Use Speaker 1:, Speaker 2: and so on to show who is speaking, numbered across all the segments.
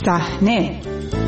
Speaker 1: صحنه،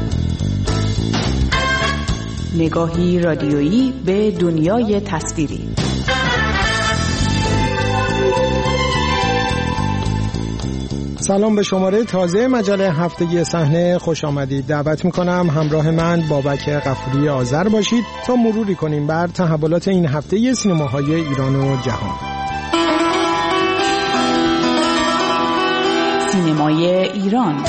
Speaker 1: نگاهی رادیویی به دنیای تصویری.
Speaker 2: سلام، به شماره تازه مجله هفتگی صحنه خوش آمدید. دعوت میکنم همراه من بابک غفوری آذر باشید تا مروری کنیم بر تحولات این هفته سینماهای ایران و جهان.
Speaker 1: سینمای ایران.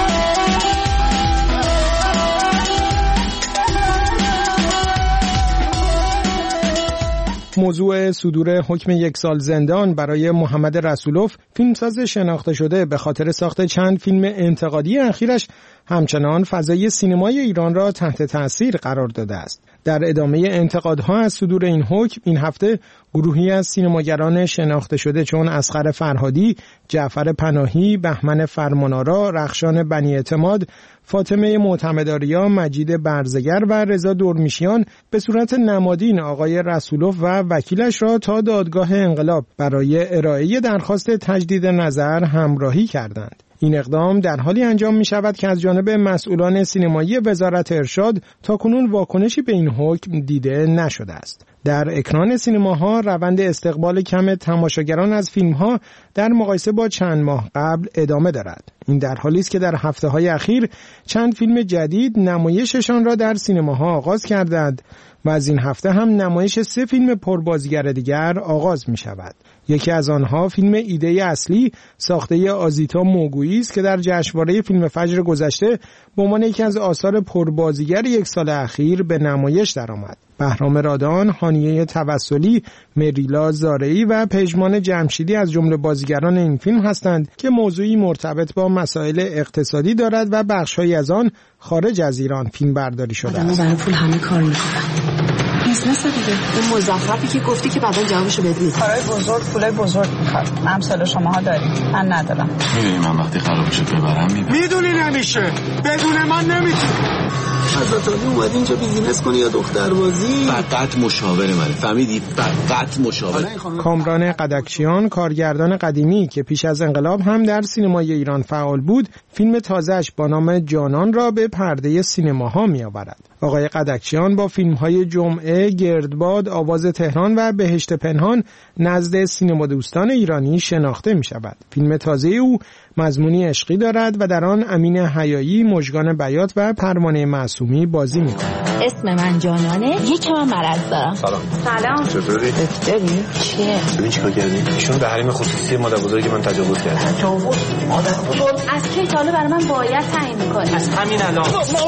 Speaker 2: موضوع صدور حکم 1 سال زندان برای محمد رسولوف، فیلمساز شناخته شده به خاطر ساخت چند فیلم انتقادی اخیرش، همچنان فضای سینمای ایران را تحت تأثیر قرار داده است. در ادامه انتقادها از صدور این حکم، این هفته گروهی از سینماگران شناخته شده چون اصغر فرهادی، جعفر پناهی، بهمن فرمانآرا، رخشان بنی اعتماد، فاطمه معتمدآریا، مجید برزگر و رضا دورمیشیان به صورت نمادین آقای رسولوف و وکیلش را تا دادگاه انقلاب برای ارائه درخواست تجدید نظر همراهی کردند. این اقدام در حالی انجام می شود که از جانب مسئولان سینمایی وزارت ارشاد تاکنون واکنشی به این حکم دیده نشده است. در اکران سینماها روند استقبال کم تماشاگران از فیلمها در مقایسه با چند ماه قبل ادامه دارد. این در حالی است که در هفته‌های اخیر چند فیلم جدید نمایششان را در سینماها آغاز کردند و از این هفته هم نمایش 3 فیلم پربازیگر دیگر آغاز می شود. یکی از آنها فیلم ایده اصلی ساخته آزیتا موگویی است که در جشنواره فیلم فجر گذشته به عنوان یکی از آثار پربازیگر 1 سال اخیر به نمایش درآمد. بهرام رادان، هانیه توسلی، مریلا زارعی و پژمان جمشیدی از جمله بازیگران این فیلم هستند که موضوعی مرتبط با مسائل اقتصادی دارد و بخش‌هایی از آن خارج از ایران فیلم برداری شده است.
Speaker 3: برای پول همه کار می‌کنن. بیزنس دیگه. اون مزخرفی که گفتی که بعدا جوابشو بدید. کارهای بزرگ، پولای بزرگ می‌خواد. امثال شماها دارید. من ندارم.
Speaker 4: می‌دونی من وقتی خراب بشه ببرم
Speaker 5: میدونی نمیشه. بدون من نمیتونی.
Speaker 6: حضرت اومد اینجا بیزینس کنی یا دختربازی؟
Speaker 4: فقط مشاور منه، فهمیدی؟ فقط مشاور.
Speaker 2: کامران قدکچیان، کارگردان قدیمی که پیش از انقلاب هم در سینمای ایران فعال بود، فیلم تازه‌اش با نام جانان را به پرده سینماها می‌آورد. آقای قدکچیان با فیلم‌های جمعه، گردباد، آواز تهران و بهشت پنهان نزد سینما دوستان ایرانی شناخته می‌شود. فیلم تازه او مضمونی عشقی دارد و در آن امین حیایی، مژگان بیات و پروانه معصومی بازی می‌کنند.
Speaker 7: اسم من جانانه، یکم هم مرض دارم.
Speaker 4: سلام. چطوری؟
Speaker 7: دکتری؟ چیه؟
Speaker 4: ببین چیکار کردی؟ ایشون به حریم خصوصی مادر بزرگ من تجاوز کرد.
Speaker 7: تجاوز؟ مادر بزرگ؟ از کی تا حالا برای من باید تعیین می‌کنی؟
Speaker 5: از همین الان.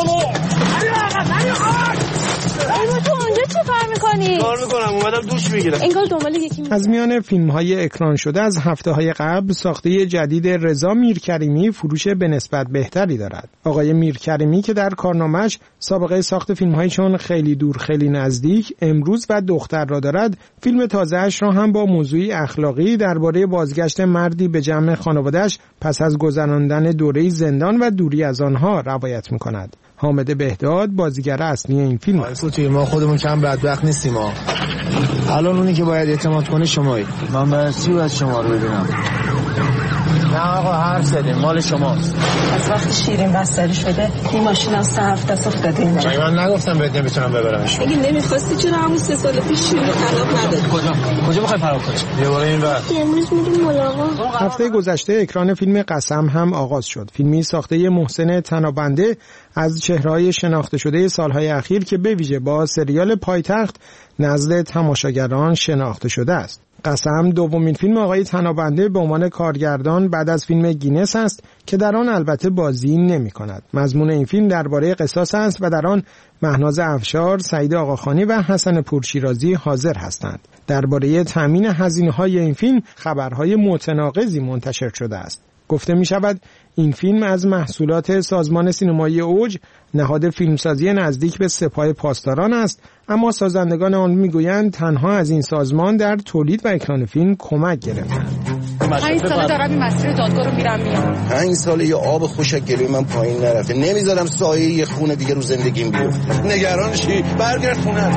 Speaker 7: تو اونجا چی کار میکنی؟
Speaker 5: کار میکنم، اومدم دوش میگیرم.
Speaker 7: انگار دنبال یکی
Speaker 2: از میان فیلم‌های اکران شده از هفته‌های قبل، ساخته جدید رضا میرکریمی فروش به نسبت بهتری دارد. آقای میرکریمی که در کارنامه‌اش سابقه ساخت فیلم‌هایی چون خیلی دور خیلی نزدیک، امروز و دختر را دارد، فیلم تازه‌اش را هم با موضوعی اخلاقی درباره بازگشت مردی به جمع خانواده‌اش پس از گذراندن دوره زندان و دوری از آنها روایت می‌کند. حامد بهداد بازیگر اصلی این فیلم است.
Speaker 8: ما خودمون کم بدبخت نیستیم ها. الان اونی که باید اعتماد کنه شمایی.
Speaker 6: من برسی باید شما رو ببینم.
Speaker 8: نه آقا حرف زدیم، مال شماست.
Speaker 3: از وقتی شیرین بستری شده این ماشین از طرف دست افتاده.
Speaker 8: من نگفتم بهت نمیتونم ببرمش.
Speaker 3: اگه نمیخواستی چرا همون 3 سال پیش شیرین طلاق ندادی؟
Speaker 8: کجا میخوای فرار کنی؟ یه بار این وقت.
Speaker 3: امروز میریم ملاقات.
Speaker 2: هفته گذشته اکران فیلم قسم هم آغاز شد. فیلمی ساخته محسن تنابنده از چهره‌های شناخته شده سالهای اخیر که به ویژه با سریال پایتخت نزد تماشاگران شناخته شده است. قسم دومین فیلم آقای تنابنده به عنوان کارگردان بعد از فیلم گینس است که در آن البته بازی نمی‌کند. مضمون این فیلم درباره قصاص است و در آن مهناز افشار، سعید آقاخانی و حسن پورشیرازی حاضر هستند. درباره تامین هزینه‌های این فیلم خبرهای متناقضی منتشر شده است. گفته می شود این فیلم از محصولات سازمان سینمایی اوج، نهاد فیلمسازی نزدیک به سپاه پاسداران است، اما سازندگان آن می گویند تنها از این سازمان در تولید و اکران فیلم کمک گرفتند.
Speaker 9: 5 ساله دارم این مسیر دادگاه رو میرم میام.
Speaker 6: 5 ساله یه آب خوشک گلوی من پایین نرفته. نمیذارم سایه یه خون دیگه رو زندگیم بیفته. نگران شی، برگرد خونه.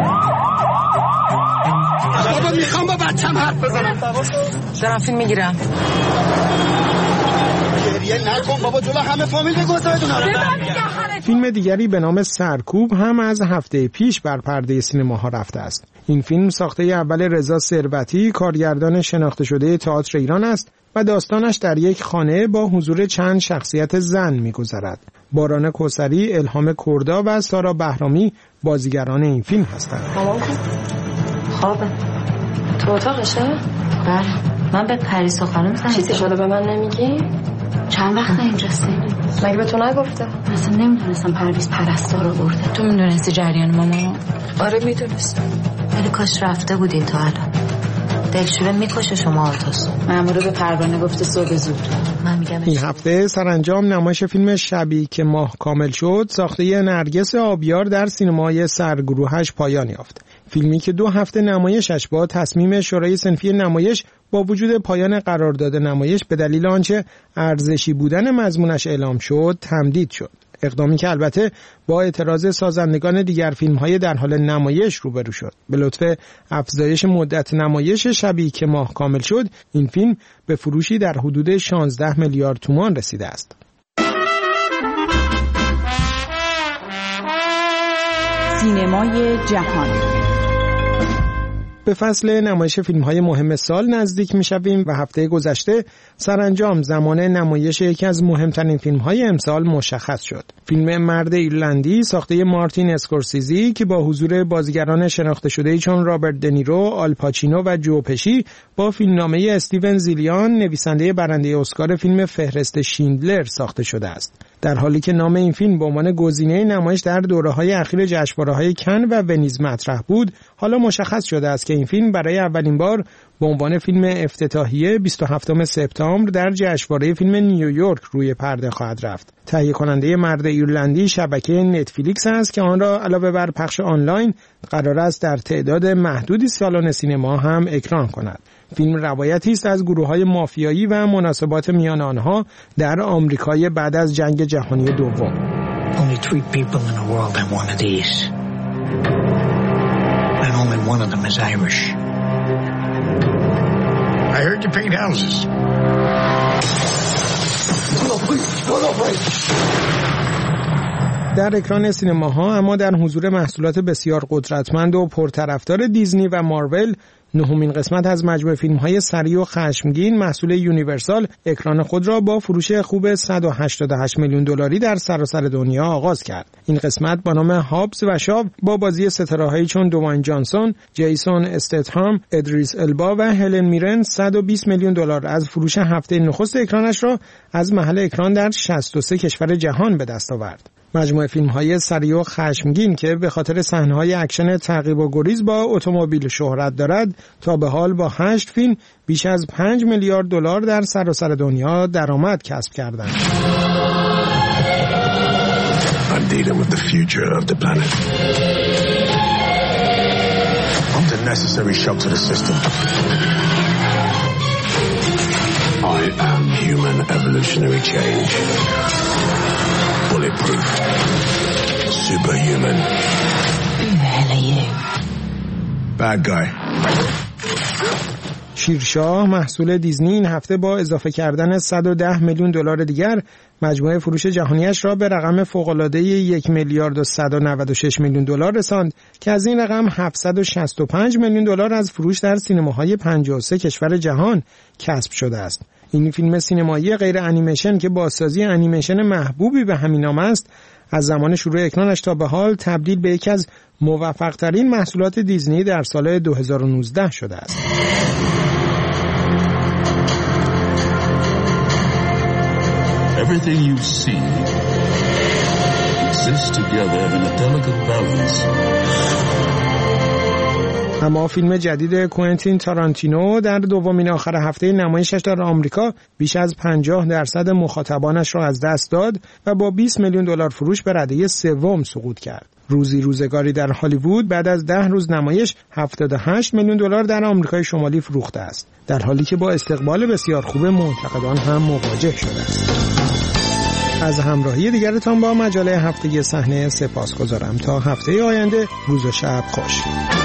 Speaker 5: بابا میخوام با بچم حرف بزنم.
Speaker 3: دارم فیلم میگیرم.
Speaker 5: گریه نکن بابا، جلو همه فامیل بگو بدون.
Speaker 2: فیلم دیگری به نام سرکوب هم از هفته پیش بر پرده سینماها رفته است. این فیلم ساخته اول رضا ثروتی، کارگردان شناخته شده تئاتر ایران است و داستانش در یک خانه با حضور چند شخصیت زن می‌گذرد. باران کوثری، الهام کردا و سارا بهرامی بازیگران این فیلم هستند.
Speaker 10: مامان خوابه. تو اتاقشه؟
Speaker 7: بله. من به پریسا خانم زنگ
Speaker 10: چیزی شده به من نمیگی؟
Speaker 7: چند وقت اینجاست؟
Speaker 10: مگه به تو نگفته؟
Speaker 7: اصلا نمیدونستم پرویز پرستار رو برده. تو میدونستی جریان ماما؟
Speaker 10: آره میدونستم.
Speaker 7: ولی کاش رفته بودین تا الان. دلشوره میکشه شما آرتاس. مأمور به پروانه گفته صبح زود. من میگم
Speaker 2: این هفته سرانجام نمایش فیلم شبی که ماه کامل شد ساخته نرگس آبیار در سینمای سرگروهش پایان یافت. فیلمی که 2 هفته نمایشش با تصمیم شورای صنفی نمایش با وجود پایان قرارداد نمایش به دلیل آنچه ارزشی بودن مضمونش اعلام شد تمدید شد. اقدامی که البته با اعتراض سازندگان دیگر فیلم‌های در حال نمایش روبرو شد. به لطف افزایش مدت نمایش شبی که ماه کامل شد، این فیلم به فروشی در حدود 16 میلیارد تومان رسیده است.
Speaker 1: سینمای جهان.
Speaker 2: به فصل نمایش فیلم‌های مهم سال نزدیک می‌شویم و هفته گذشته سرانجام زمان نمایش یکی از مهمترین فیلم‌های امسال مشخص شد. فیلم مرد ایرلندی ساخته مارتین اسکورسیزی که با حضور بازیگران شناخته شده‌ای چون رابرت دنیرو، آل پاچینو و جو پشی با فیلمنامه استیون زیلیان نویسنده برنده اسکار فیلم فهرست شیندلر ساخته شده است. در حالی که نام این فیلم به عنوان گزینه نمایش در دوره‌های اخیر جشنواره‌های کن و ونیز مطرح بود، حالا مشخص شده است که این فیلم برای اولین بار به عنوان فیلم افتتاحیه 27 سپتامبر در جشنواره فیلم نیویورک روی پرده خواهد رفت. تهیه کننده مرد ایرلندی شبکه نتفلیکس است که آن را علاوه بر پخش آنلاین قرار است در تعداد محدودی سالن سینما هم اکران کند. فیلم روایتی است از گروه‌های مافیایی و مناسبات میان آنها در آمریکای بعد از جنگ جهانی دوم.
Speaker 11: Only 3 people in the world have one of these. And only one of them is Irish. I heard you paint houses.
Speaker 2: در اکران سینماها اما در حضور محصولات بسیار قدرتمند و پرطرفدار دیزنی و مارول، 9مین قسمت از مجموعه فیلم‌های سریع و خشمگین محصول یونیورسال اکران خود را با فروش خوب 188 میلیون دلاری در سراسر دنیا آغاز کرد. این قسمت با نام هابز و شاو با بازی ستاره‌هایی چون دوین جانسون، جیسون استتهام، ادریس البا و هلن میرن 120 میلیون دلار از فروش هفته نخست اکرانش را از محل اکران در 63 کشور جهان به دست آورد. مجموعه فیلم‌های سریع و خشمگین که به خاطر صحنه‌های اکشن تعقیب و گریز با اتومبیل شهرت دارد، تا به حال با 8 فیلم بیش از 5 میلیارد دلار در سراسر دنیا درآمد کسب کردند.
Speaker 12: I'm dealing with the future of the planet. I'm the necessary shock to the system. I am human evolutionary change. Bulletproof. Superhuman.
Speaker 7: Who the hell are you?
Speaker 12: Bad guy.
Speaker 2: شیرشاه محصول دیزنی این هفته با اضافه کردن 110 میلیون دلار دیگر مجموعه فروش جهانیش را به رقم فوق‌العاده 1 میلیارد و 196 میلیون دلار رساند که از این رقم 765 میلیون دلار از فروش در سینماهای 53 کشور جهان کسب شده است. این فیلم سینمایی غیر انیمیشن که بازسازی انیمیشن محبوبی به همین نام است، از زمان شروع اکرانش تا به حال تبدیل به یکی از موفق‌ترین محصولات دیزنی در سال 2019 شده است.
Speaker 13: Everything you see exists together in a delicate balance.
Speaker 2: اما فیلم جدید کوئنتین تارانتینو در دومین آخر هفته نمایشش در آمریکا بیش از 50% مخاطبانش را از دست داد و با 20 میلیون دلار فروش به رده سوم سقوط کرد. روزی روزگاری در هالیوود بعد از 10 روز نمایش 78 میلیون دلار در آمریکای شمالی فروخته است، در حالی که با استقبال بسیار خوب منتقدان هم مواجه شده است. از همراهی دیگرتان با مجله هفتگی صحنه سپاسگزارم. تا هفته آینده، روز و شب خوش.